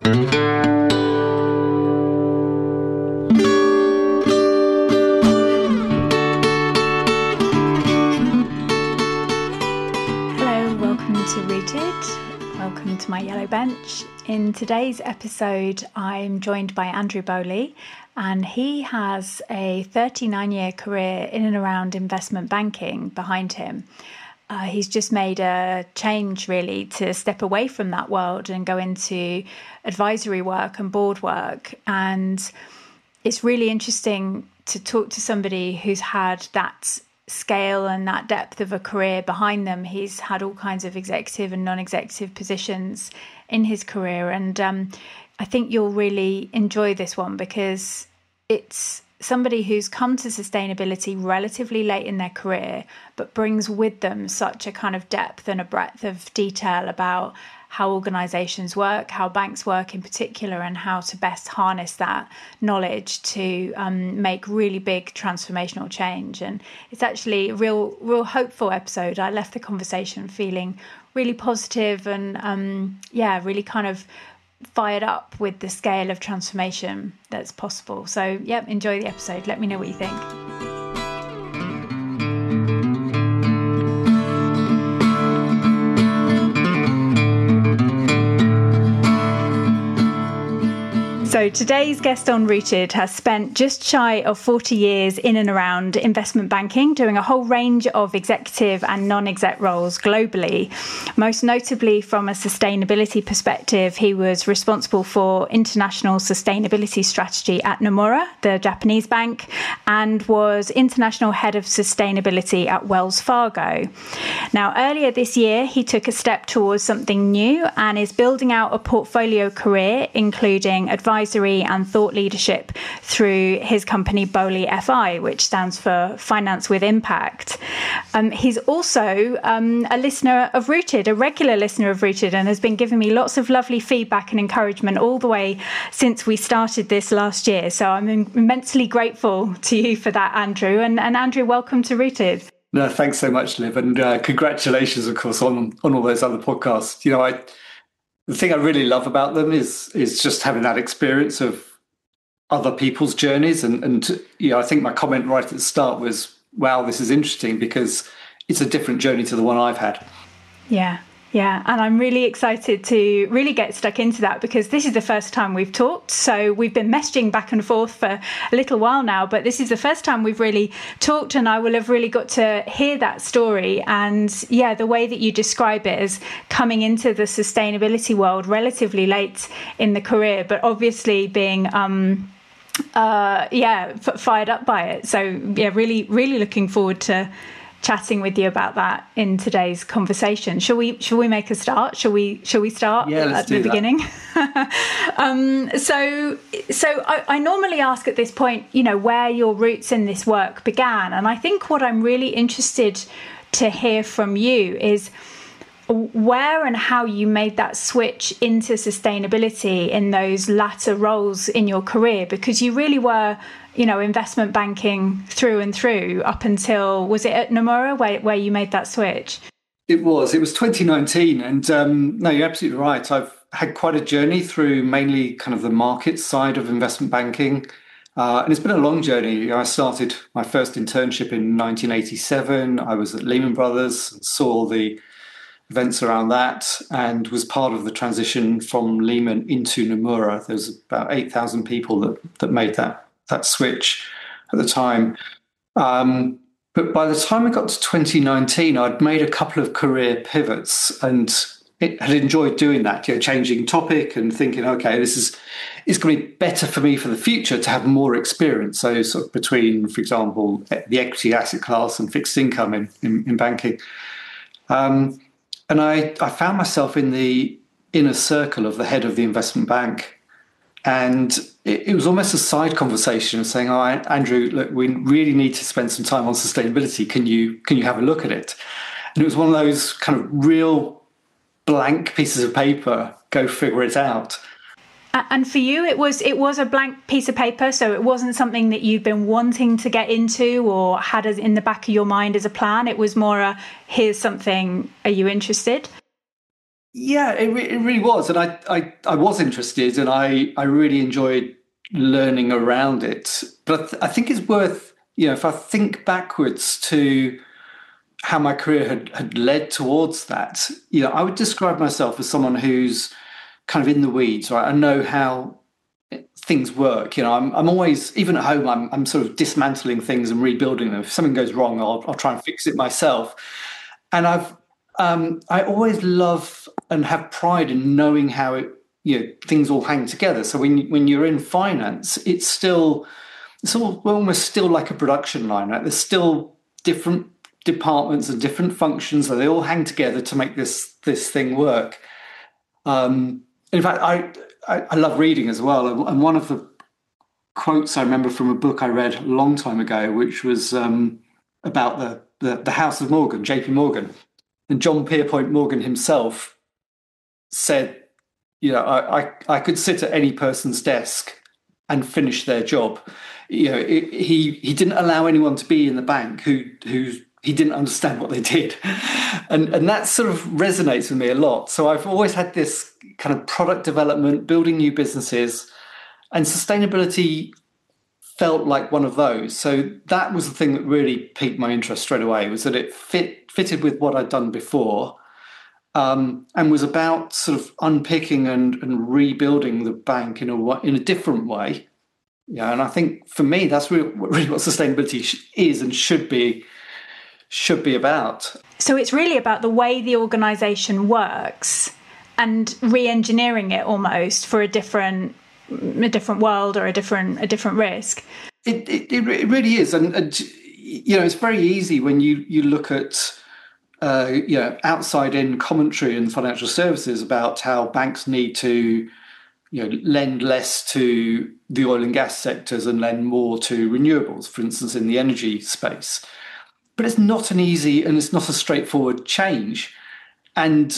Welcome to Rooted. Welcome to my yellow bench. In today's episode, I'm joined by Andrew Bowley, and he has a 39-year career in and around investment banking behind him. He's just made a change, really, to step away from that world and go into advisory work and board work. And it's really interesting to talk to somebody who's had that scale and that depth of a career behind them. He's had all kinds of executive and non-executive positions in his career, and I think you'll really enjoy this one because it's somebody who's come to sustainability relatively late in their career, but brings with them such a kind of depth and a breadth of detail about how organisations work, how banks work in particular, and how to best harness that knowledge to make really big transformational change. And it's actually a real hopeful episode. I left the conversation feeling really positive and really kind of fired up with the scale of transformation that's possible. So, enjoy the episode. Let me know what you think. So today's guest on Rooted has spent just shy of 40 years in and around investment banking, doing a whole range of executive and non-exec roles globally. Most notably from a sustainability perspective, he was responsible for international sustainability strategy at Nomura, the Japanese bank, and was international head of sustainability at Wells Fargo. Now, earlier this year, he took a step towards something new and is building out a portfolio career, including advisory and thought leadership through his company Bowley FI, which stands for Finance with Impact. He's also a listener of Rooted, a regular listener of Rooted, and has been giving me lots of lovely feedback and encouragement all the way since we started this last year. So I'm immensely grateful to you for that, Andrew. And Andrew, welcome to Rooted. No, thanks so much, Liv, and congratulations, of course, on all those other podcasts. You know, the thing I really love about them is just having that experience of other people's journeys. And I think my comment right at the start was, wow, this is interesting because it's a different journey to the one I've had. Yeah. And I'm really excited to really get stuck into that because this is the first time we've talked. So we've been messaging back and forth for a little while now, but this is the first time we've really talked, and I will have really got to hear that story. And the way that you describe it as coming into the sustainability world relatively late in the career, but obviously being fired up by it. So really, really looking forward to chatting with you about that in today's conversation. Shall we make a start? Shall we start at the beginning? So I normally ask at this point, where your roots in this work began. And I think what I'm really interested to hear from you is where and how you made that switch into sustainability in those latter roles in your career, because you really were investment banking through and through up until, was it at Nomura where you made that switch? It was 2019. And no, you're absolutely right. I've had quite a journey through mainly kind of the market side of investment banking. And it's been a long journey. I started my first internship in 1987. I was at Lehman Brothers and saw the events around that and was part of the transition from Lehman into Nomura. There was about 8,000 people that made that switch at the time. But by the time we got to 2019, I'd made a couple of career pivots and had enjoyed doing that, changing topic and thinking, okay, it's going to be better for me for the future to have more experience. So sort of between, for example, the equity asset class and fixed income in banking. And I found myself in the inner circle of the head of the investment bank. And it was almost a side conversation of saying, oh, Andrew, look, we really need to spend some time on sustainability. Can you have a look at it? And it was one of those kind of real blank pieces of paper, go figure it out. And for you, it was a blank piece of paper, so it wasn't something that you've been wanting to get into or had as in the back of your mind as a plan. It was more here's something, are you interested? Yeah, it really was. And I was interested and I really enjoyed learning around it. But I think it's worth, if I think backwards to how my career had led towards that, I would describe myself as someone who's kind of in the weeds, right? I know how things work. I'm always, even at home, I'm sort of dismantling things and rebuilding them. If something goes wrong, I'll try and fix it myself. And I always love and have pride in knowing how things all hang together. So when you're in finance, it's almost still like a production line, right? There's still different departments and different functions, and they all hang together to make this thing work. In fact, I love reading as well, and one of the quotes I remember from a book I read a long time ago, which was about the House of Morgan, J.P. Morgan, and John Pierpont Morgan himself said, I could sit at any person's desk and finish their job. He didn't allow anyone to be in the bank who he didn't understand what they did, and that sort of resonates with me a lot. So I've always had this kind of product development, building new businesses, and sustainability felt like one of those. So that was the thing that really piqued my interest straight away, was that it fitted with what I'd done before, and was about sort of unpicking and rebuilding the bank in a different way. Yeah, and I think for me, that's really what sustainability is and should be about. So it's really about the way the organisation works and re-engineering it almost for a different world or a different risk. It really is, and it's very easy when you look at outside in commentary in financial services about how banks need to lend less to the oil and gas sectors and lend more to renewables, for instance, in the energy space. But it's not an easy and it's not a straightforward change. And,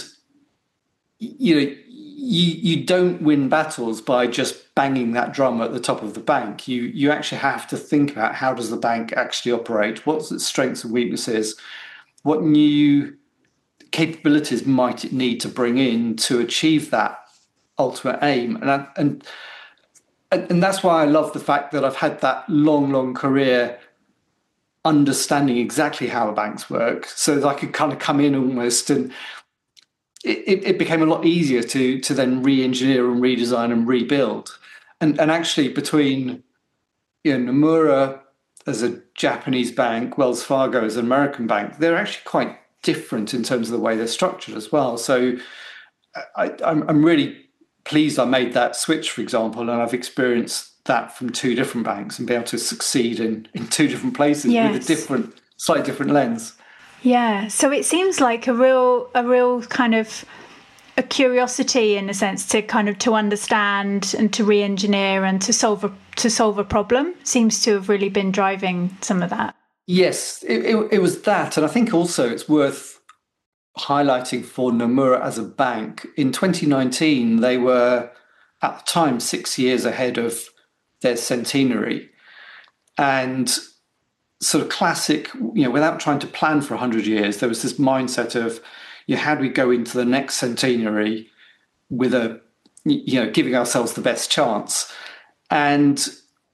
you don't win battles by just banging that drum at the top of the bank. You actually have to think about, how does the bank actually operate? What's its strengths and weaknesses? What new capabilities might it need to bring in to achieve that ultimate aim? And that's why I love the fact that I've had that long career understanding exactly how the banks work, so that I could kind of come in almost, and it became a lot easier to then re-engineer and redesign and rebuild. And actually between Nomura as a Japanese bank, Wells Fargo as an American bank, they're actually quite different in terms of the way they're structured as well. So I'm really pleased I made that switch, for example, and I've experienced that from two different banks and be able to succeed in two different places. Yes. With a slightly different lens. Yeah, so it seems like a real kind of a curiosity, in a sense, to kind of to understand and to re-engineer and to solve a problem seems to have really been driving some of that. Yes, it was that, and I think also it's worth highlighting for Nomura as a bank. In 2019, they were at the time 6 years ahead of their centenary, and sort of classic, without trying to plan for 100 years, there was this mindset of, how do we go into the next centenary with giving ourselves the best chance? And,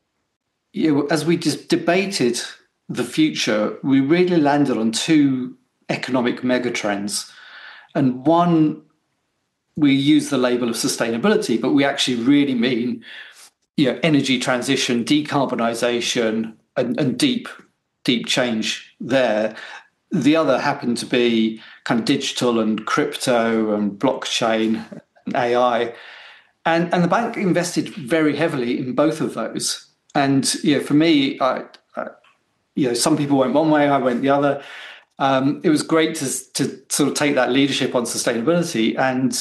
as we just debated the future, we really landed on two economic megatrends. And one, we use the label of sustainability, but we actually really mean, energy transition, decarbonisation, and deep change there. The other happened to be kind of digital and crypto and blockchain and AI. And the bank invested very heavily in both of those. And, for me, some people went one way, I went the other. It was great to sort of take that leadership on sustainability and,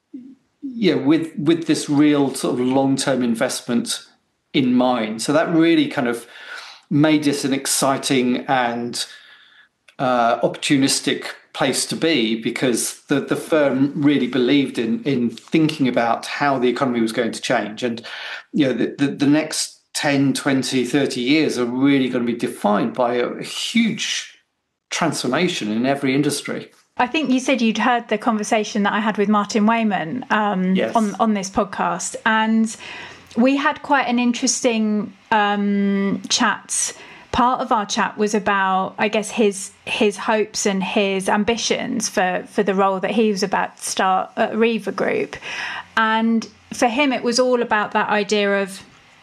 with this real sort of long-term investment in mind. So that really kind of made this an exciting and opportunistic place to be, because the firm really believed in thinking about how the economy was going to change. And, the next 10, 20, 30 years are really going to be defined by a huge transformation in every industry. I think you said you'd heard the conversation that I had with Martin Wayman Yes. on this podcast, and we had quite an interesting chat. Part of our chat was about, I guess, his hopes and his ambitions for the role that he was about to start at Riva Group. And for him, it was all about that idea of,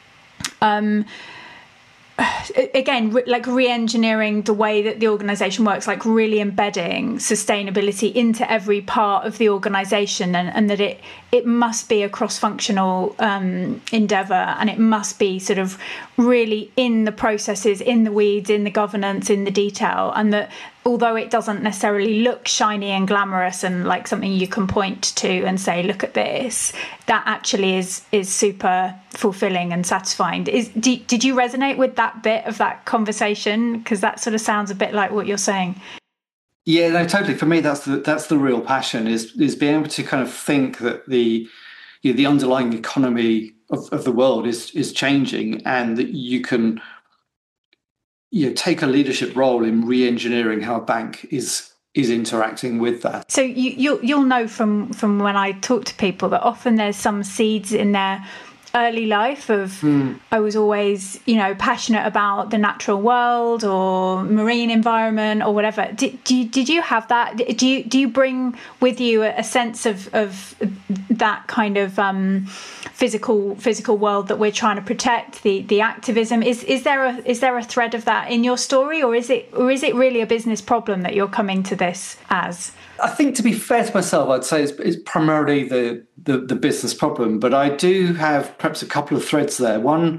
again, like re-engineering the way that the organisation works, like really embedding sustainability into every part of the organisation, and that it must be a cross-functional endeavour, and it must be sort of really in the processes, in the weeds, in the governance, in the detail, and that although it doesn't necessarily look shiny and glamorous and like something you can point to and say, look at this, that actually is super fulfilling and satisfying. Did you resonate with that bit of that conversation? Because that sort of sounds a bit like what you're saying. Yeah, no, totally. For me, that's the real passion is being able to kind of think that the underlying economy of the world is changing, and that you can take a leadership role in re-engineering how a bank is interacting with that. So you'll know from when I talk to people that often there's some seeds in their early life of I was always passionate about the natural world or marine environment or whatever. Did you have that? Do you bring with you a sense of that kind of physical world that we're trying to protect, the activism? Is there a thread of that in your story, or is it really a business problem that you're coming to this as? I think, to be fair to myself, I'd say it's primarily the business problem, but I do have perhaps a couple of threads there. One,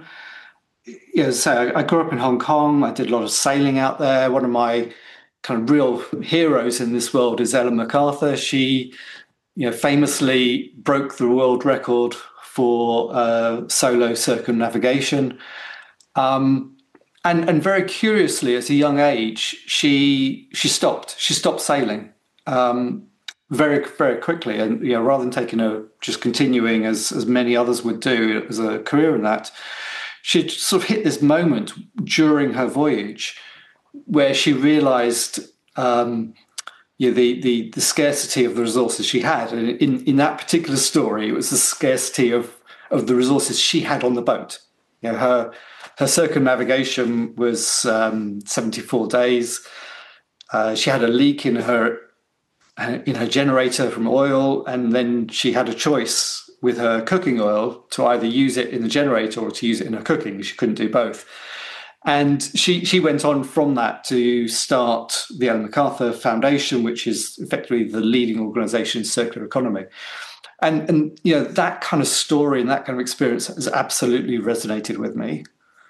I grew up in Hong Kong. I did a lot of sailing out there. One of my kind of real heroes in this world is Ellen MacArthur. She, famously broke the world record for solo circumnavigation. And very curiously, at a young age, she stopped sailing very, very quickly. And rather than just continuing as many others would do as a career in that, she sort of hit this moment during her voyage where she realised the scarcity of the resources she had. And in that particular story, it was the scarcity of the resources she had on the boat. Her circumnavigation was 74 days. She had a leak in her generator from oil, and then she had a choice with her cooking oil to either use it in the generator or to use it in her cooking. She couldn't do both. And she went on from that to start the Ellen MacArthur Foundation, which is effectively the leading organisation in circular economy. And that kind of story and that kind of experience has absolutely resonated with me.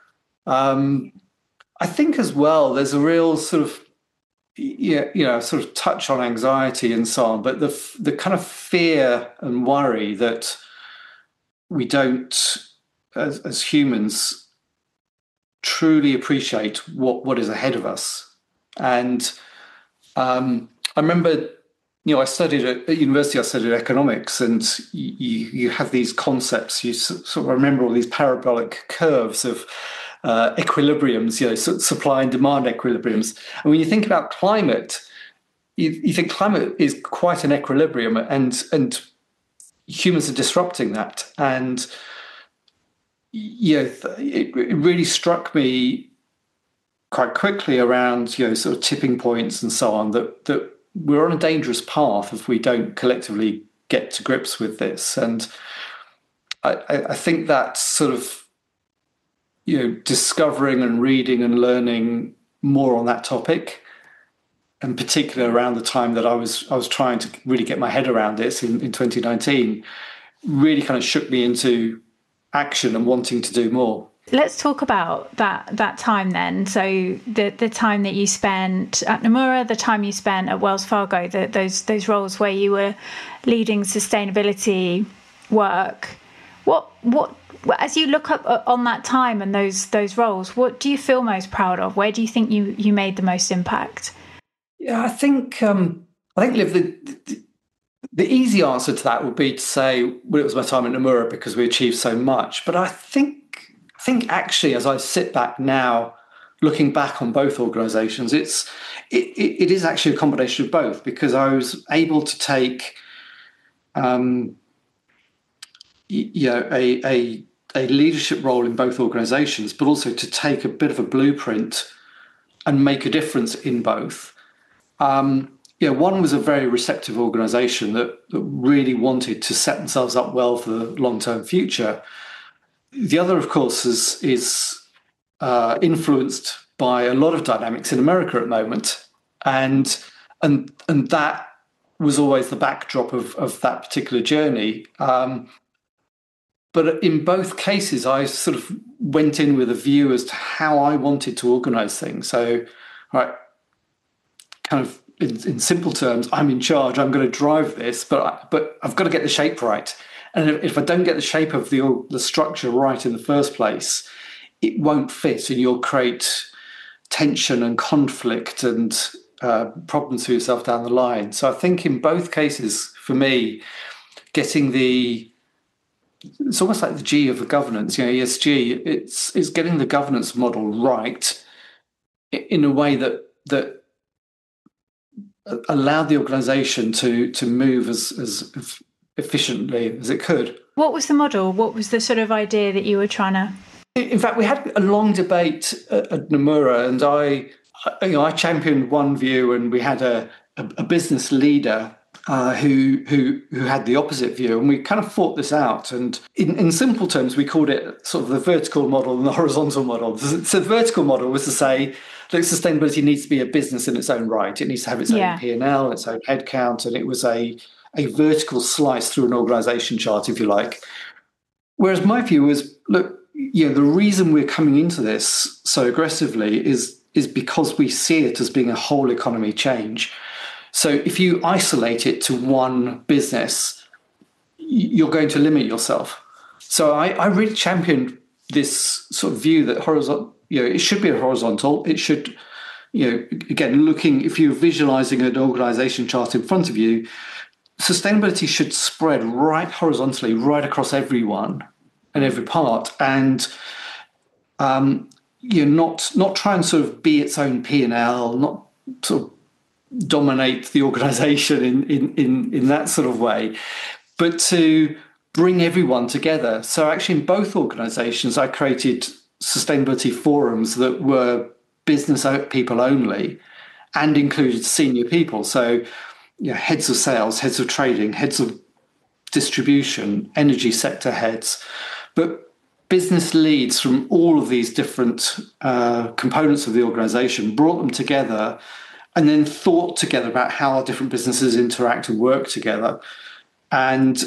I think as well, there's a real sort of sort of touch on anxiety and so on, but the kind of fear and worry that we don't, as humans, truly appreciate what is ahead of us. And I remember, I studied at university. I studied economics, and you have these concepts. You sort of remember all these parabolic curves of equilibriums, supply and demand equilibriums. And when you think about climate, you think climate is quite an equilibrium, and humans are disrupting that. And it really struck me quite quickly around sort of tipping points and so on, that we're on a dangerous path if we don't collectively get to grips with this. And I think that sort of discovering and reading and learning more on that topic, and particularly around the time that I was trying to really get my head around this in 2019, really kind of shook me into action and wanting to do more. Let's talk about that time then. So the time that you spent at Nomura, the time you spent at Wells Fargo, those roles where you were leading sustainability work. What as you look up on that time and those roles, what do you feel most proud of? Where do you think you made the most impact? Yeah, I think Liv, the easy answer to that would be to say, well, it was my time at Nomura because we achieved so much. But I think actually, as I sit back now, looking back on both organisations, it is actually a combination of both, because I was able to take a leadership role in both organisations, but also to take a bit of a blueprint and make a difference in both. One was a very receptive organisation that really wanted to set themselves up well for the long-term future. The other, of course, is influenced by a lot of dynamics in America at the moment, and that was always the backdrop of that particular journey. But in both cases, I sort of went in with a view as to how I wanted to organise things. So, right, kind of in simple terms, I'm in charge. I'm going to drive this, but I've got to get the shape right. And if I don't get the shape of the structure right in the first place, it won't fit, and you'll create tension and conflict and problems for yourself down the line. So I think in both cases, for me, getting it's almost like the G of the governance, ESG. It's getting the governance model right in a way that allowed the organisation to move as efficiently as it could. What was the model? What was the sort of idea that you were trying to? In fact, we had a long debate at Nomura, and I championed one view, and we had a business leader who had the opposite view, and we kind of fought this out. And in simple terms, we called it sort of the vertical model and the horizontal model. So the vertical model was to say that sustainability needs to be a business in its own right. It needs to have its own P&L, its own headcount, and it was a vertical slice through an organisation chart, if you like. Whereas my view was, look, the reason we're coming into this so aggressively is because we see it as being a whole economy change. So if you isolate it to one business, you're going to limit yourself. So I really championed this sort of view that it should be a horizontal. It should, again, if you're visualizing an organization chart in front of you, sustainability should spread right horizontally, right across everyone and every part. And not try and sort of be its own P&L, not sort of dominate the organization in that sort of way, but to bring everyone together. So actually in both organizations, I created sustainability forums that were business people only and included senior people. So heads of sales, heads of trading, heads of distribution, energy sector heads, but business leads from all of these different components of the organization, brought them together and then thought together about how our different businesses interact and work together. And,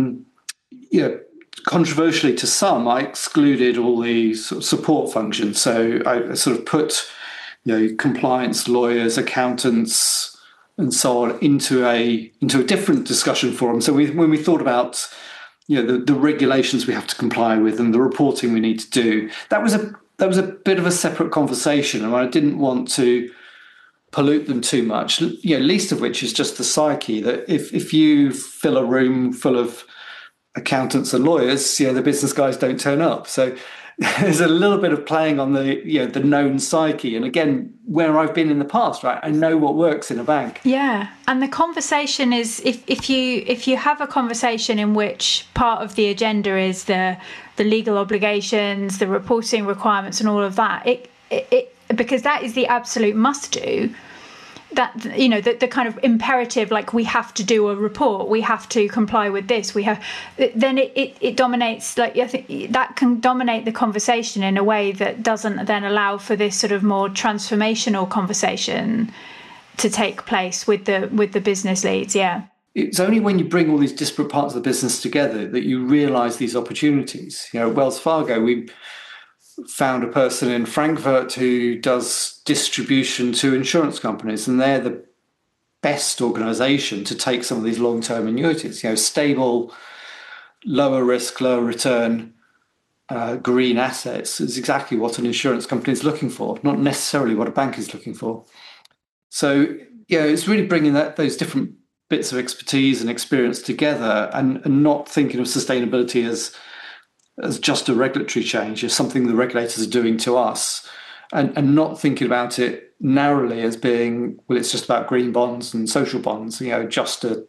controversially to some, I excluded all the sort of support functions. So I sort of put, compliance, lawyers, accountants, and so on into a different discussion forum. So when we thought about, the regulations we have to comply with and the reporting we need to do, that was a bit of a separate conversation, and I didn't want to pollute them too much, least of which is just the psyche that if you fill a room full of accountants and lawyers, the business guys don't turn up. So there's a little bit of playing on the known psyche. And again, where I've been in the past, right, I know what works in a bank. Yeah. And the conversation is, if you have a conversation in which part of the agenda is the legal obligations, the reporting requirements and all of that, it because that is the absolute must do, that the kind of imperative, like we have to do a report, we have to comply with this, then it dominates. Like I think that can dominate the conversation in a way that doesn't then allow for this sort of more transformational conversation to take place with the business leads. It's only when you bring all these disparate parts of the business together that you realize these opportunities. At Wells Fargo, we found a person in Frankfurt who does distribution to insurance companies, and they're the best organization to take some of these long-term annuities, stable, lower risk, lower return, green assets is exactly what an insurance company is looking for, not necessarily what a bank is looking for. So, it's really bringing those different bits of expertise and experience together and not thinking of sustainability as just a regulatory change, as something the regulators are doing to us, and not thinking about it narrowly as being, well, it's just about green bonds and social bonds, just a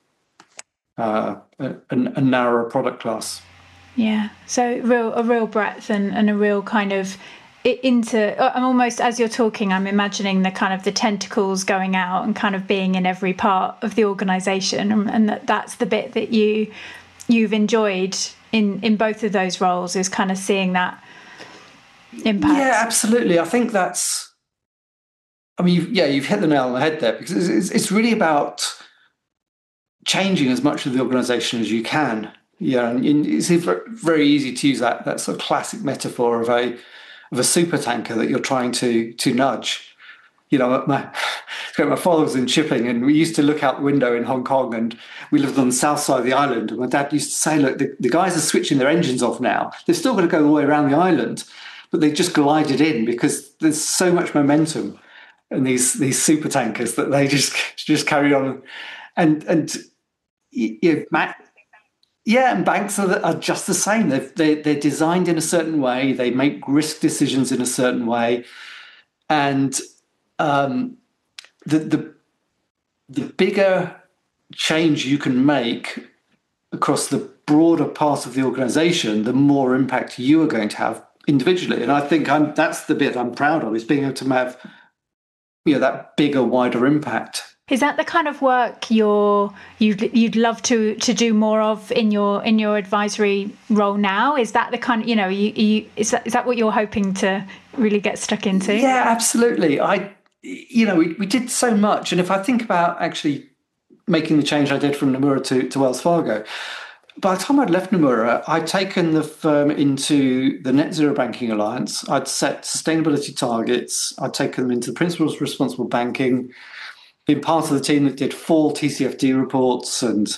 narrower product class. Yeah, so a real breadth and a real kind of I'm almost, as you're talking, I'm imagining the kind of the tentacles going out and kind of being in every part of the organisation, and that's the bit that you've enjoyed in both of those roles, is kind of seeing that impact. Yeah, absolutely. I think you've hit the nail on the head there, because it's really about changing as much of the organisation as you can. Yeah, and it's very easy to use that sort of classic metaphor of a super tanker that you're trying to nudge. My father was in shipping, and we used to look out the window in Hong Kong, and we lived on the south side of the island. And my dad used to say, look, the guys are switching their engines off now. They've still got to go all the way around the island, but they just glided in because there's so much momentum in these super tankers that they just carry on. And and banks are just the same. They're designed in a certain way. They make risk decisions in a certain way, and the bigger change you can make across the broader part of the organisation, the more impact you are going to have individually. And I think that's the bit I'm proud of, is being able to have that bigger, wider impact. Is that the kind of work you'd love to do more of in your advisory role now? Is that the kind of, is that what you're hoping to really get stuck into? Yeah, absolutely. We did so much, and if I think about actually making the change I did from Nomura to Wells Fargo, by the time I'd left Nomura, I'd taken the firm into the Net Zero Banking Alliance. I'd set sustainability targets. I'd taken them into the Principles of Responsible Banking, been part of the team that did 4 TCFD reports, and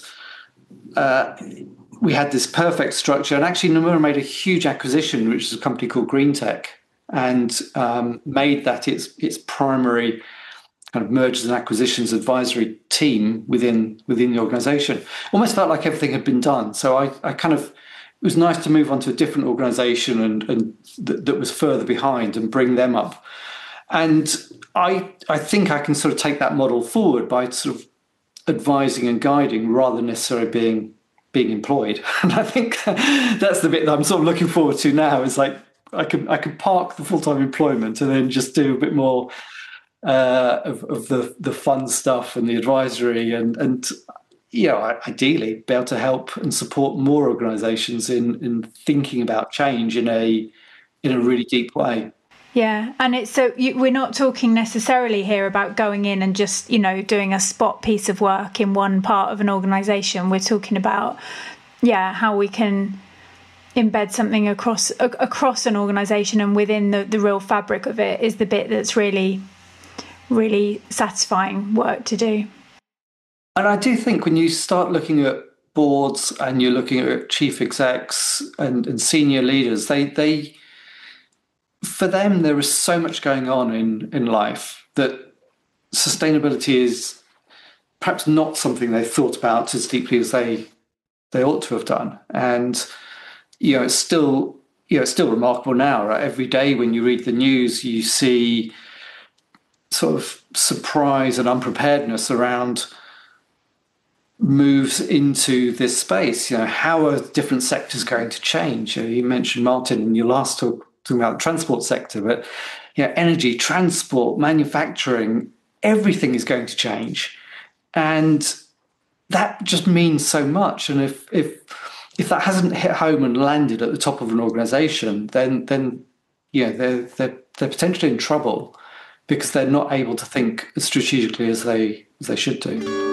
we had this perfect structure. And actually, Nomura made a huge acquisition, which is a company called GreenTech, and made that its primary kind of mergers and acquisitions advisory team within the organisation. Almost felt like everything had been done. So I kind of, it was nice to move on to a different organisation and that was further behind, and bring them up. And I think I can sort of take that model forward by sort of advising and guiding rather than necessarily being employed. And I think that's the bit that I'm sort of looking forward to now, is like I could park the full-time employment and then just do a bit more of the fun stuff and the advisory, and ideally be able to help and support more organisations in thinking about change in a really deep way. Yeah, and it's so we're not talking necessarily here about going in and just doing a spot piece of work in one part of an organisation. We're talking about how we can embed something across an organisation, and within the real fabric of it is the bit that's really, really satisfying work to do. And I do think when you start looking at boards and you're looking at chief execs and senior leaders, they for them, there is so much going on in life that sustainability is perhaps not something they thought about as deeply as they ought to have done. And it's still remarkable now, right? Every day when you read the news, you see sort of surprise and unpreparedness around moves into this space. How are different sectors going to change? You mentioned, Martin, in your last talk, talking about the transport sector, but energy, transport, manufacturing, everything is going to change, and that just means so much. And if that hasn't hit home and landed at the top of an organisation, then they're potentially in trouble, because they're not able to think as strategically as they should do.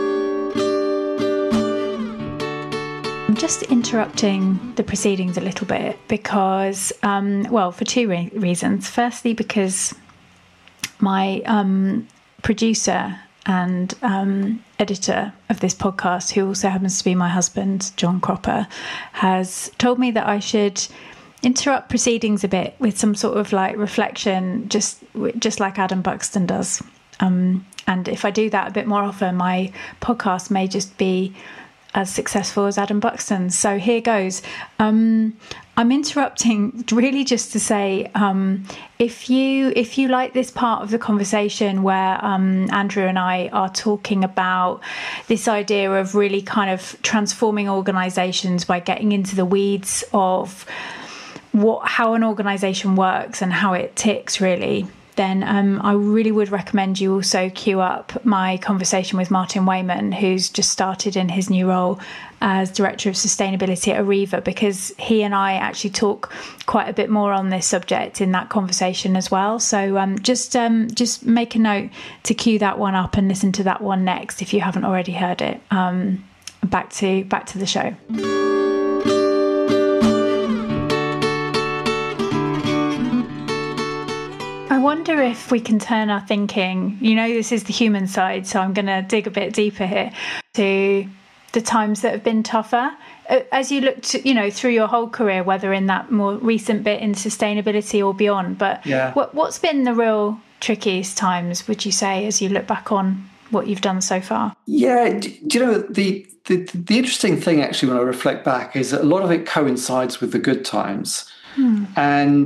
I'm just interrupting the proceedings a little bit because, for 2 reasons. Firstly, because my producer and editor of this podcast, who also happens to be my husband, John Cropper, has told me that I should interrupt proceedings a bit with some sort of like reflection, just like Adam Buxton does. And if I do that a bit more often, my podcast may just be as successful as Adam Buxton. So here goes. I'm interrupting really just to say, if you like this part of the conversation where Andrew and I are talking about this idea of really kind of transforming organisations by getting into the weeds of how an organisation works and how it ticks, really, then I really would recommend you also queue up my conversation with Martin Wayman, who's just started in his new role as Director of Sustainability at Ariva, because he and I actually talk quite a bit more on this subject in that conversation as well. So just make a note to queue that one up and listen to that one next if you haven't already heard it. Back to the show. I wonder if we can turn our thinking, this is the human side, so I'm going to dig a bit deeper here, to the times that have been tougher. As you look to, through your whole career, whether in that more recent bit in sustainability or beyond, but what's been the real trickiest times, would you say, as you look back on what you've done so far? Yeah, the interesting thing, actually, when I reflect back, is that a lot of it coincides with the good times. And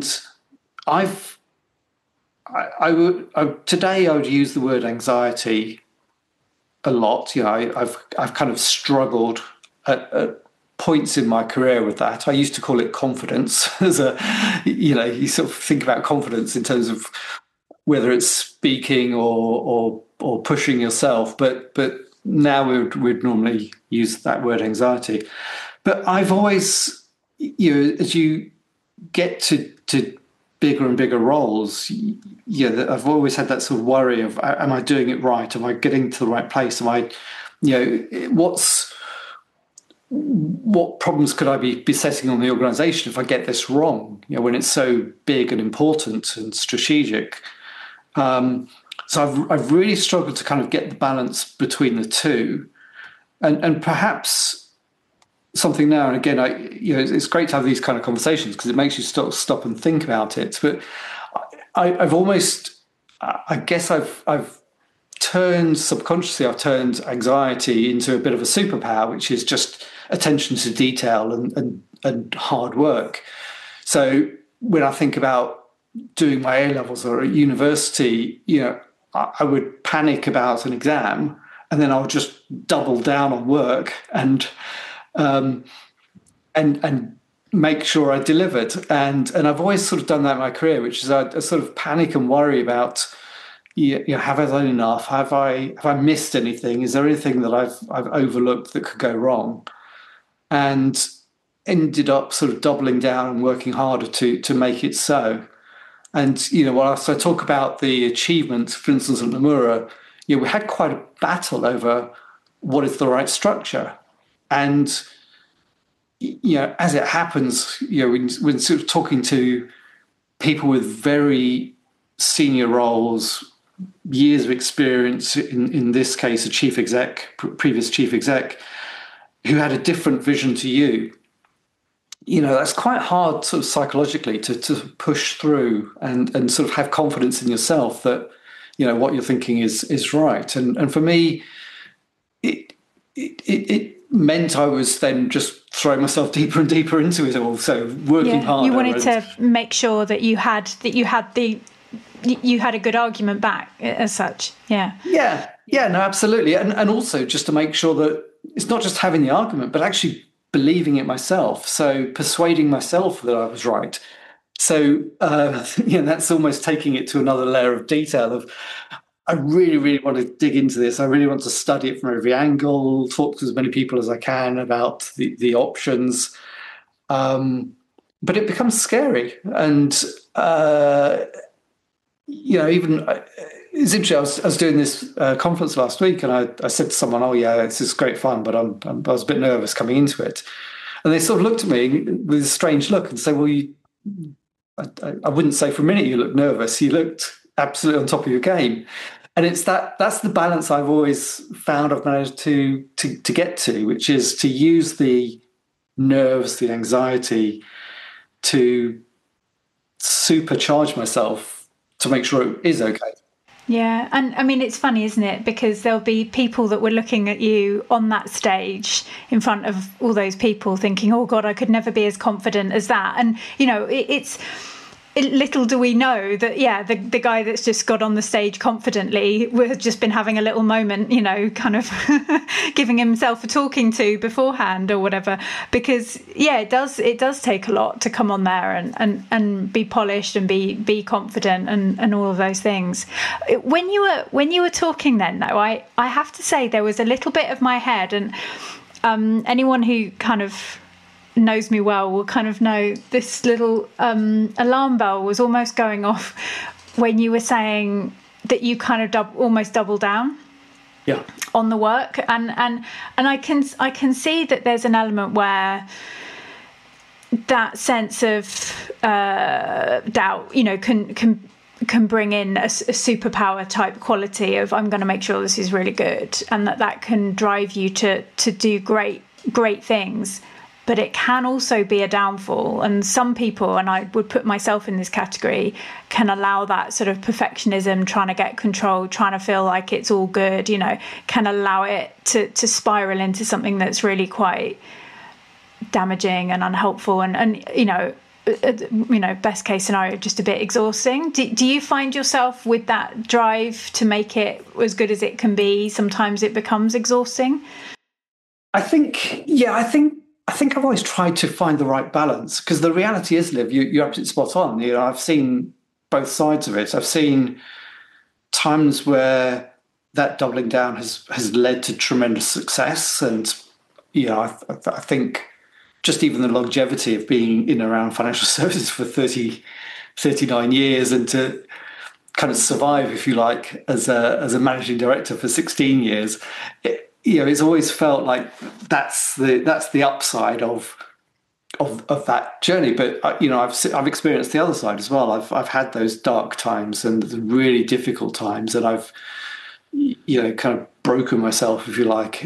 today I would use the word anxiety a lot. I've kind of struggled at points in my career with that. I used to call it confidence. You sort of think about confidence in terms of whether it's speaking or pushing yourself, but now we'd normally use that word anxiety. But I've always, as you get to bigger and bigger roles, I've always had that sort of worry of, am I doing it right? Am I getting to the right place? Am I, what problems could I be setting on the organisation if I get this wrong? When it's so big and important and strategic. So I've really struggled to kind of get the balance between the two, and perhaps something now and again, it's great to have these kind of conversations because it makes you stop and think about it. But I've turned anxiety into a bit of a superpower, which is just attention to detail and hard work. So when I think about doing my A-levels or at university, I would panic about an exam and then I would just double down on work and make sure I delivered. And I've always sort of done that in my career, which is I sort of panic and worry about, have I done enough? Have I missed anything? Is there anything that I've overlooked that could go wrong? And ended up sort of doubling down and working harder to make it so. And, whilst I talk about the achievements, for instance, at Nomura, we had quite a battle over what is the right structure. And, as it happens, when sort of talking to people with very senior roles, years of experience, in this case, previous chief exec, who had a different vision to you, that's quite hard sort of psychologically to push through and sort of have confidence in yourself that, what you're thinking is right. And for me, it meant I was then just throwing myself deeper and deeper into it all. So working harder. You wanted to make sure that you had a good argument back as such. Yeah. Yeah, no, absolutely. And also just to make sure that it's not just having the argument, but actually believing it myself. So persuading myself that I was right. So, that's almost taking it to another layer of detail of, I really, really want to dig into this. I really want to study it from every angle, talk to as many people as I can about the options. But it becomes scary. And, even it's interesting. I was doing this conference last week and I said to someone, oh, yeah, this is great fun, but I was a bit nervous coming into it. And they sort of looked at me with a strange look and said, well, I wouldn't say for a minute you looked nervous. You looked absolutely on top of your game. And that's the balance I've always found I've managed to get to, which is to use the nerves, the anxiety to supercharge myself to make sure it is okay. Yeah. And I mean, it's funny, isn't it? Because there'll be people that were looking at you on that stage in front of all those people thinking, oh God, I could never be as confident as that. And, you know, little do we know that, yeah, the guy that's just got on the stage confidently has just been having a little moment, you know, kind of giving himself a talking to beforehand or whatever. Because, yeah, it does take a lot to come on there and be polished and be confident and all of those things. When you were talking then, though, I have to say there was a little bit of my head, and anyone who kind of knows me well will kind of know this little alarm bell was almost going off when you were saying that you kind of almost double down on the work, and I can see that there's an element where that sense of doubt, you know, can bring in a superpower type quality of I'm going to make sure this is really good, and that can drive you to do great things. But it can also be a downfall. And some people, and I would put myself in this category, can allow that sort of perfectionism, trying to get control, trying to feel like it's all good, you know, can allow it to spiral into something that's really quite damaging and unhelpful and you know, best case scenario, just a bit exhausting. Do you find yourself with that drive to make it as good as it can be, sometimes it becomes exhausting? I think I've always tried to find the right balance, because the reality is, Liv, you're absolutely spot on. You know, I've seen both sides of it. I've seen times where that doubling down has led to tremendous success, and you know, I think just even the longevity of being in and around financial services for 39 years, and to kind of survive, if you like, as a managing director for 16 years. You know, it's always felt like that's the upside of that journey. But you know, I've experienced the other side as well. I've had those dark times and the really difficult times, and I've, you know, kind of broken myself, if you like,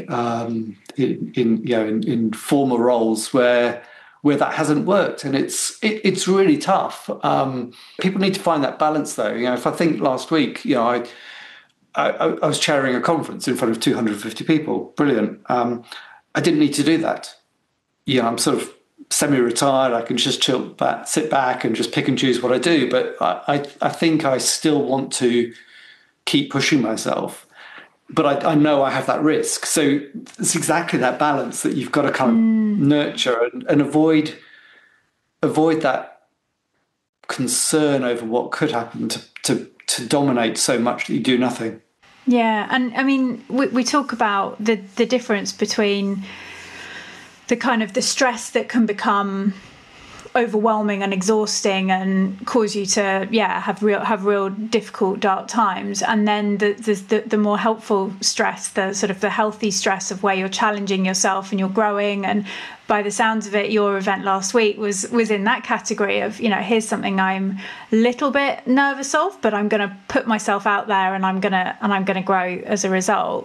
in former roles where that hasn't worked, and it's really tough. People need to find that balance, though. You know, if I think last week, you know, I was chairing a conference in front of 250 people. Brilliant. I didn't need to do that. You know, I'm sort of semi-retired. I can just sit back and just pick and choose what I do. But I think I still want to keep pushing myself. But I know I have that risk. So it's exactly that balance that you've got to kind of nurture and avoid that concern over what could happen to dominate so much that you do nothing. Yeah, and I mean, we talk about the difference between the kind of the stress that can become overwhelming and exhausting and cause you to have real difficult dark times, and then the more helpful stress, the sort of the healthy stress of where you're challenging yourself and you're growing. And by the sounds of it, your event last week was in that category of, you know, here's something I'm a little bit nervous of, but I'm going to put myself out there and I'm going to grow as a result.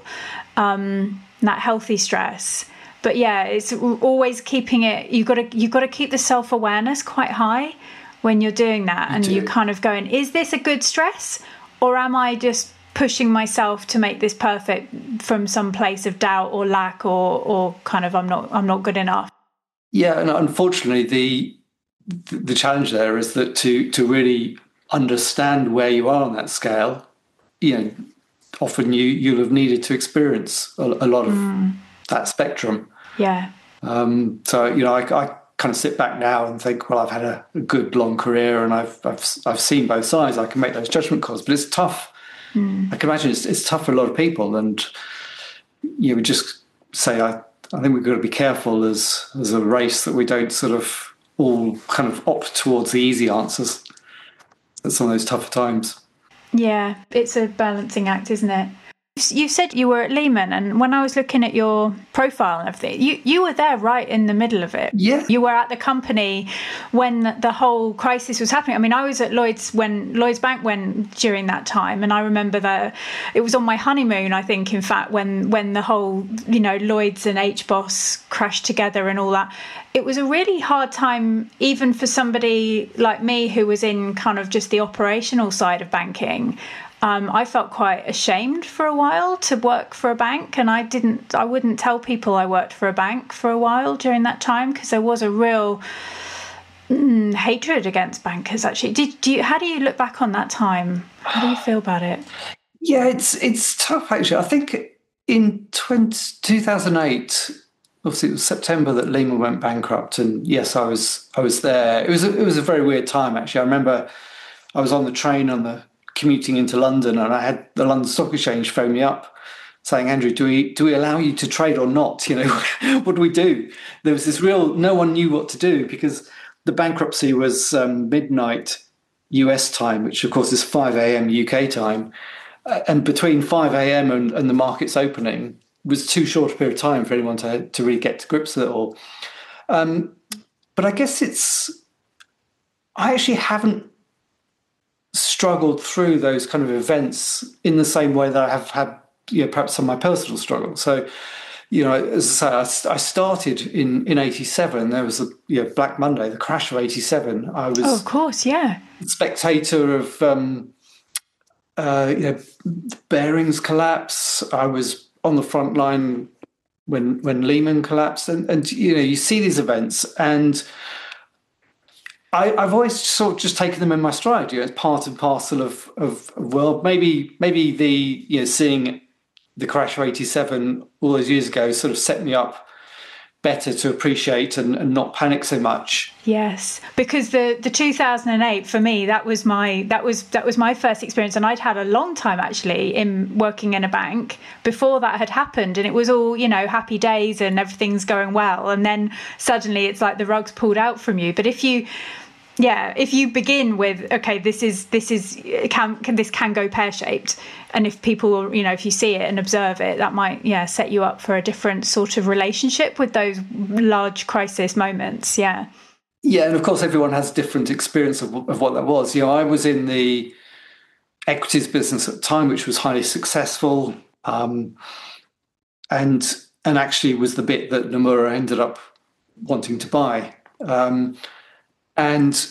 That healthy stress. But yeah, it's always keeping it. You've got to keep the self-awareness quite high when you're doing that, and you're kind of going, is this a good stress, or am I just pushing myself to make this perfect from some place of doubt or lack, or kind of I'm not good enough? Yeah, and unfortunately, the challenge there is that to really understand where you are on that scale, you know, often you'll have needed to experience a lot of that spectrum. Yeah. So, you know, I kind of sit back now and think, well, I've had a good long career and I've seen both sides. I can make those judgment calls, but it's tough. I can imagine it's tough for a lot of people. And you know, we just say, I think we've got to be careful as a race that we don't sort of all kind of opt towards the easy answers at some of those tougher times. Yeah, it's a balancing act, isn't it? You said you were at Lehman, and when I was looking at your profile and everything, you were there right in the middle of it. Yeah. You were at the company when the whole crisis was happening. I mean, I was at Lloyds when Lloyds Bank went during that time, and I remember that it was on my honeymoon, I think, in fact, when the whole, you know, Lloyds and HBOS crashed together and all that. It was a really hard time, even for somebody like me who was in kind of just the operational side of banking. I felt quite ashamed for a while to work for a bank, and I wouldn't tell people I worked for a bank for a while during that time, because there was a real hatred against bankers. Actually, how do you look back on that time? How do you feel about it? Yeah, it's tough actually. I think in 2008, obviously it was September that Lehman went bankrupt, and yes, I was there. It was a very weird time actually. I remember I was on the train commuting into London, and I had the London Stock Exchange phone me up saying, "Andrew, do we allow you to trade or not? You know, what do we do?" There was this no one knew what to do, because the bankruptcy was midnight US time, which of course is 5 a.m. UK time. And between 5 a.m. and the markets opening was too short a period of time for anyone to really get to grips with it all. But I guess I actually haven't struggled through those kind of events in the same way that I have had, perhaps some of my personal struggles. So, as I say, I started in 87. There was Black Monday, the crash of 87. I was, of course, yeah, spectator of Barings collapse. I was on the front line when Lehman collapsed, and you see these events, and I've always sort of just taken them in my stride. It's part and parcel of world. Maybe the seeing the crash of 87 all those years ago sort of set me up better to appreciate and not panic so much. Yes, because the 2008 for me, that was my first experience, and I'd had a long time actually in working in a bank before that had happened, and it was all happy days and everything's going well, and then suddenly it's like the rug's pulled out from you. But if you begin with, okay, this can go pear-shaped, and if people, if you see it and observe it, that might, set you up for a different sort of relationship with those large crisis moments. Yeah. Yeah, and of course, everyone has different experience of what that was. I was in the equities business at the time, which was highly successful, and actually was the bit that Nomura ended up wanting to buy. And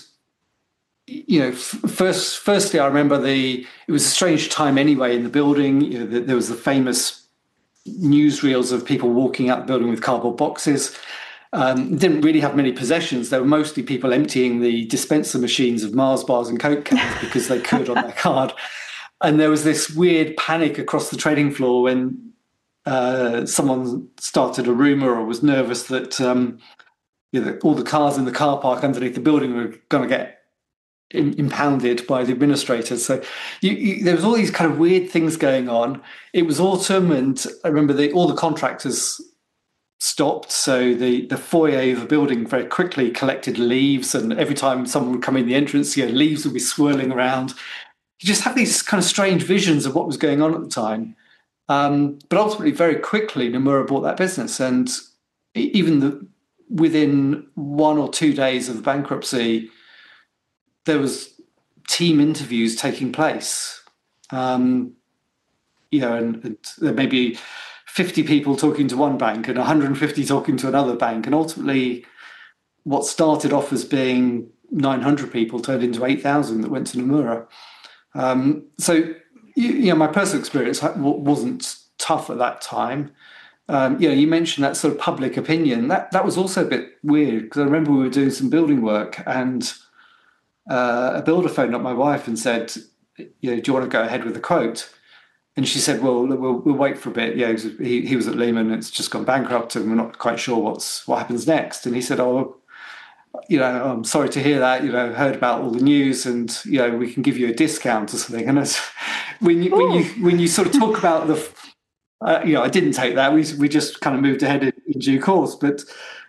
firstly, I remember it was a strange time anyway in the building. There was the famous newsreels of people walking out the building with cardboard boxes. Didn't really have many possessions. There were mostly people emptying the dispenser machines of Mars bars and Coke cans because they could on their card. And there was this weird panic across the trading floor when someone started a rumor or was nervous that all the cars in the car park underneath the building were going to get impounded by the administrators. So there was all these kind of weird things going on. It was autumn, and I remember all the contractors stopped. So the foyer of the building very quickly collected leaves, and every time someone would come in the entrance, leaves would be swirling around. You just have these kind of strange visions of what was going on at the time. But ultimately, very quickly, Nomura bought that business, and even within 1 or 2 days of the bankruptcy, there was team interviews taking place. And there may be 50 people talking to one bank and 150 talking to another bank. And ultimately, what started off as being 900 people turned into 8,000 that went to Nomura. So my personal experience wasn't tough at that time. You mentioned that sort of public opinion. That was also a bit weird, because I remember we were doing some building work, and a builder phoned up my wife and said, do you want to go ahead with the quote? And she said, well, we'll wait for a bit. He was at Lehman, it's just gone bankrupt, and we're not quite sure what happens next. And he said, I'm sorry to hear that. Heard about all the news, and we can give you a discount or something. And when you sort of talk about the, I didn't take that. We just kind of moved ahead in due course. But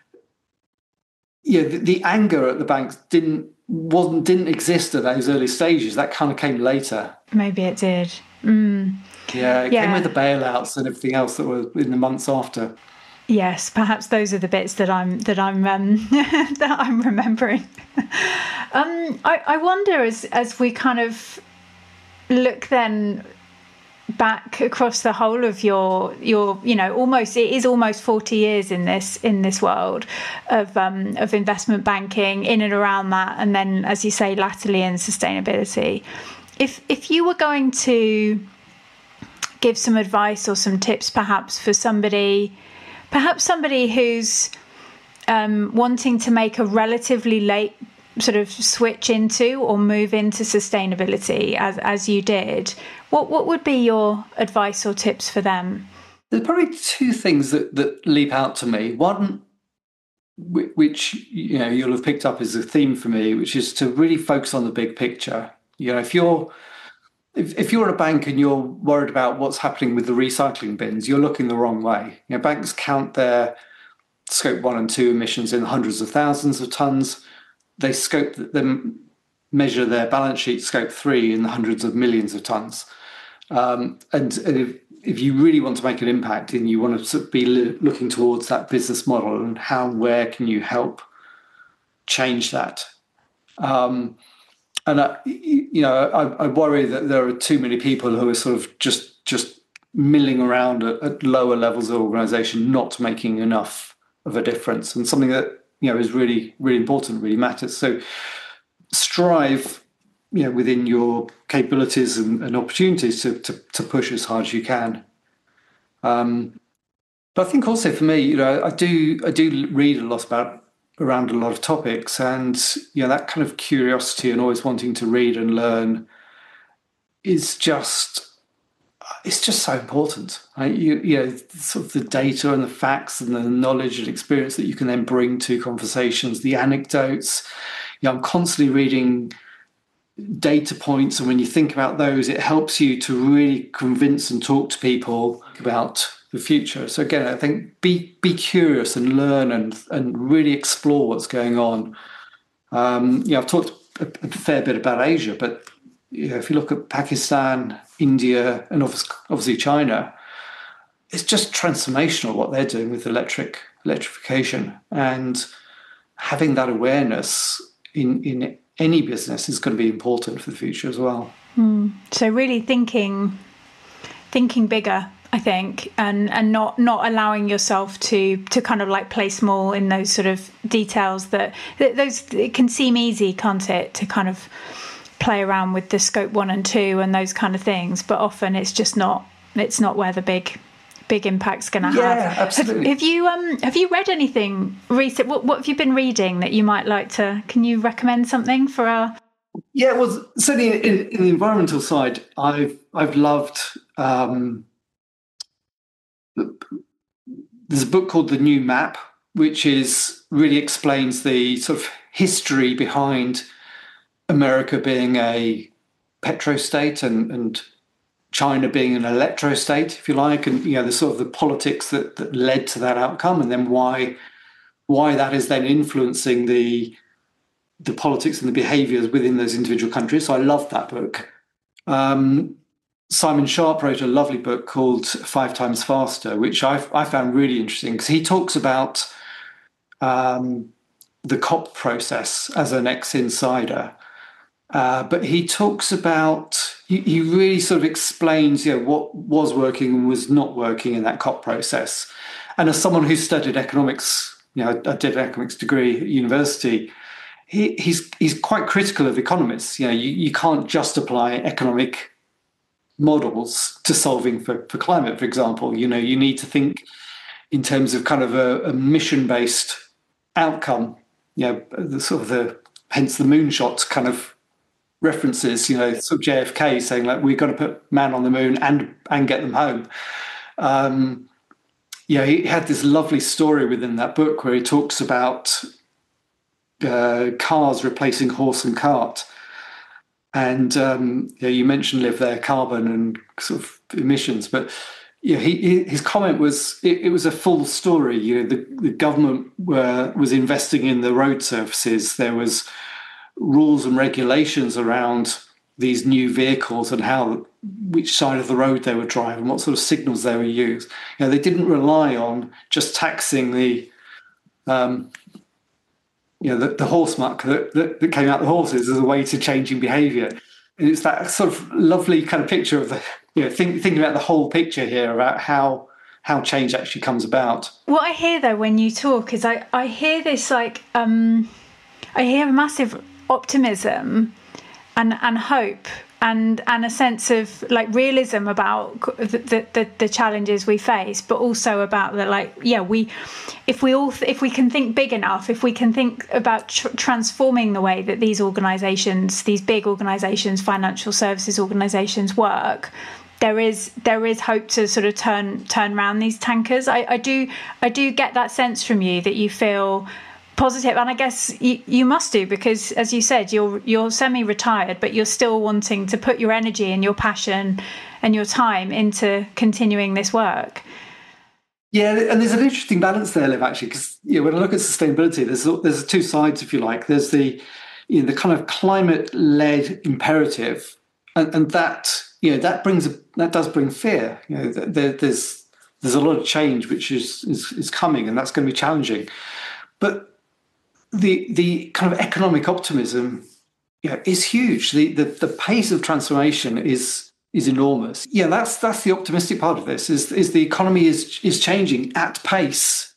the anger at the banks didn't exist at those early stages. That kind of came later. Maybe it did. It came with the bailouts and everything else that were in the months after. Yes, perhaps those are the bits that I'm that I'm remembering. I wonder as we kind of look then back across the whole of your almost 40 years in this world of investment banking, in and around that, and then, as you say, latterly in sustainability. if you were going to give some advice or some tips, perhaps for somebody who's wanting to make a relatively late sort of switch into or move into sustainability, as you did, what would be your advice or tips for them? There's probably two things that leap out to me. One, which you'll have picked up as a theme for me, which is to really focus on the big picture. If you're at a bank and you're worried about what's happening with the recycling bins, you're looking the wrong way. Banks count their scope 1 and 2 emissions in hundreds of thousands of tons. They measure their balance sheet scope 3 in the hundreds of millions of tons. And if you really want to make an impact and you want to be looking towards that business model and where can you help change that? And I worry that there are too many people who are sort of just milling around at lower levels of organisation, not making enough of a difference, and something that is really, really important, really matters. So strive, within your capabilities and opportunities to push as hard as you can. But I think also for me, I do read a lot around a lot of topics, and that kind of curiosity and always wanting to read and learn is just so important. Sort of the data and the facts and the knowledge and experience that you can then bring to conversations, the anecdotes. I'm constantly reading data points, and when you think about those, it helps you to really convince and talk to people about the future. So again, I think be curious and learn and really explore what's going on. I've talked a fair bit about Asia, but if you look at Pakistan, India, and obviously China, it's just transformational what they're doing with electrification, and having that awareness in any business is going to be important for the future as well. So really thinking bigger, I think, and not allowing yourself to kind of like play small in those sort of details that it can seem easy, can't it, to kind of play around with the scope 1 and 2 and those kind of things, but often it's not where the big impact's going to have. Yeah, absolutely. Have you read anything recent? What have you been reading that you might like to? Can you recommend something for our? Yeah, well, certainly in the environmental side, I've loved. There's a book called The New Map, which really explains the sort of history behind America being a petrostate and China being an electrostate, if you like, and the sort of the politics that led to that outcome, and then why that is then influencing the politics and the behaviours within those individual countries. So I love that book. Simon Sharp wrote a lovely book called 5 Times Faster, which I found really interesting, because he talks about the COP process as an ex-insider. But he talks about, he really sort of explains, what was working and was not working in that COP process. And as someone who studied economics, I did an economics degree at university, he's quite critical of economists. You can't just apply economic models to solving for climate, for example. You need to think in terms of kind of a mission-based outcome. Hence the moonshot kind of references, sort of JFK saying, like, we've got to put man on the moon and get them home. He had this lovely story within that book where he talks about cars replacing horse and cart. And you mentioned Live There carbon and sort of emissions, but his comment was it was a full story. The government was investing in the road surfaces. There was rules and regulations around these new vehicles and which side of the road they would drive and what sort of signals they would use. They didn't rely on just taxing the horse muck that came out the horses as a way to changing behaviour. And it's that sort of lovely kind of picture of thinking about the whole picture here about how change actually comes about. What I hear though when you talk is I hear this I hear massive optimism and hope and a sense of like realism about the challenges we face, but also about the if we can think big enough, if we can think about transforming the way that these big organizations, financial services organizations work, there is hope to sort of turn around these tankers. I do get that sense from you that you feel positive, and I guess you must do, because as you said, you're semi-retired, but you're still wanting to put your energy and your passion and your time into continuing this work. Yeah, and there's an interesting balance there, Liv, actually, because when I look at sustainability, there's two sides, if you like. There's the the kind of climate-led imperative, and that that does bring fear. There's a lot of change which is coming, and that's going to be challenging, but the kind of economic optimism is huge. The pace of transformation is enormous. Yeah, that's the optimistic part of this, is the economy is changing at pace.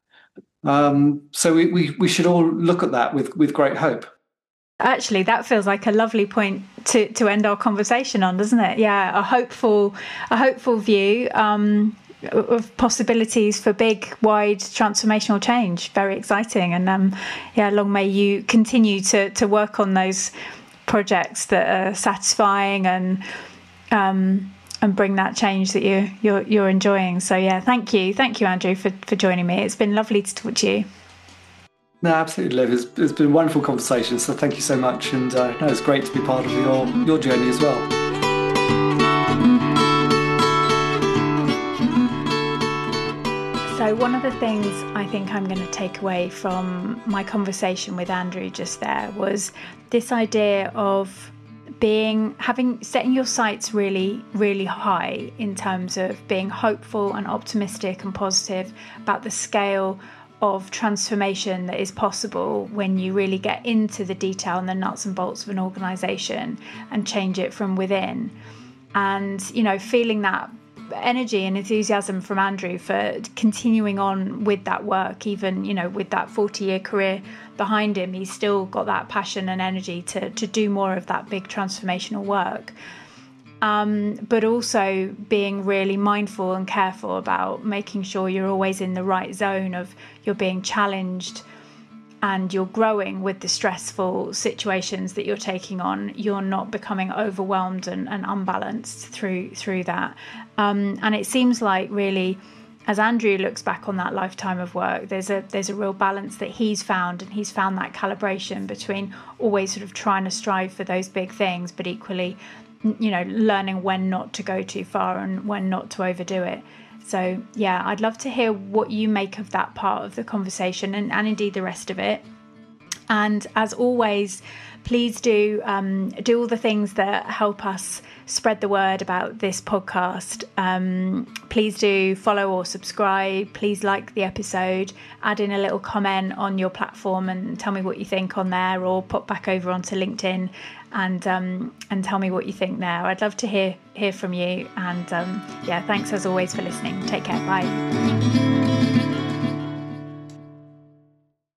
So we should all look at that with great hope. Actually, that feels like a lovely point to end our conversation on, doesn't it? Yeah, a hopeful view of possibilities for big, wide, transformational change. Very exciting. And long may you continue to work on those projects that are satisfying and bring that change that you're enjoying. So thank you, Andrew, for joining me. It's been lovely to talk to you. No, absolutely, Liv. It's been a wonderful conversation. So thank you so much, and it's great to be part of your journey as well. So one of the things I think I'm going to take away from my conversation with Andrew just there was this idea of setting your sights really, really high in terms of being hopeful and optimistic and positive about the scale of transformation that is possible when you really get into the detail and the nuts and bolts of an organisation and change it from within. And, feeling that energy and enthusiasm from Andrew for continuing on with that work, even with that 40-year career behind him, he's still got that passion and energy to do more of that big transformational work, but also being really mindful and careful about making sure you're always in the right zone of you're being challenged and you're growing with the stressful situations that you're taking on. You're not becoming overwhelmed and unbalanced through that. And it seems like really, as Andrew looks back on that lifetime of work, there's a real balance that he's found, and he's found that calibration between always sort of trying to strive for those big things, but equally, learning when not to go too far and when not to overdo it. So I'd love to hear what you make of that part of the conversation and indeed the rest of it. And as always, please do all the things that help us spread the word about this podcast. Please do follow or subscribe. Please like the episode, add in a little comment on your platform and tell me what you think on there, or pop back over onto LinkedIn and tell me what you think there. I'd love to hear from you. And thanks as always for listening. Take care. Bye.